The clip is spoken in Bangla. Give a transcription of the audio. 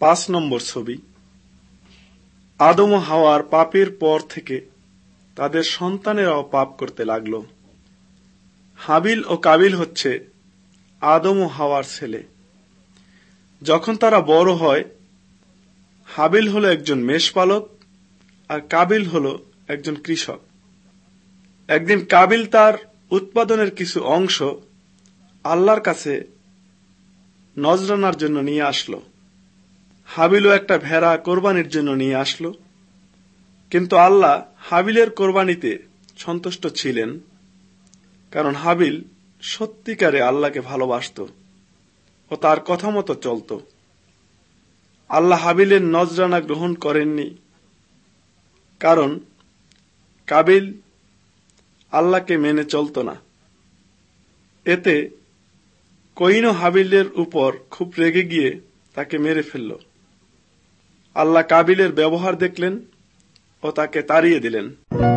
5 নম্বর ছবি। আদম ও হাওয়ার পাপের পর থেকে তাদের সন্তানেরাও পাপ করতে লাগল। হাবিল ও কাবিল হচ্ছে আদম ও হাওয়ার ছেলে। যখন তারা বড় হয়, হাবিল হলো একজন মেষপালক আর কাবিল হলো একজন কৃষক। একদিন কাবিল তার উৎপাদনের কিছু অংশ আল্লাহর কাছে নজরানার জন্য নিয়ে আসলো। হাবিলও একটা ভেড়া কোরবানির জন্য নিয়ে আসলো, কিন্তু আল্লাহ হাবিলের কোরবানিতে সন্তুষ্ট ছিলেন, কারণ হাবিল সত্যিকারে আল্লাহকে ভালোবাসত ও তার কথা মতো চলত। আল্লাহ হাবিলের নজরানা গ্রহণ করেননি, কারণ কাবিল আল্লাহকে মেনে চলত না। এতে কয়িন হাবিলের উপর খুব রেগে গিয়ে তাকে মেরে ফেলল। আল্লাহ কাবিলের ব্যবহার দেখলেন ও তাকে তাড়িয়ে দিলেন।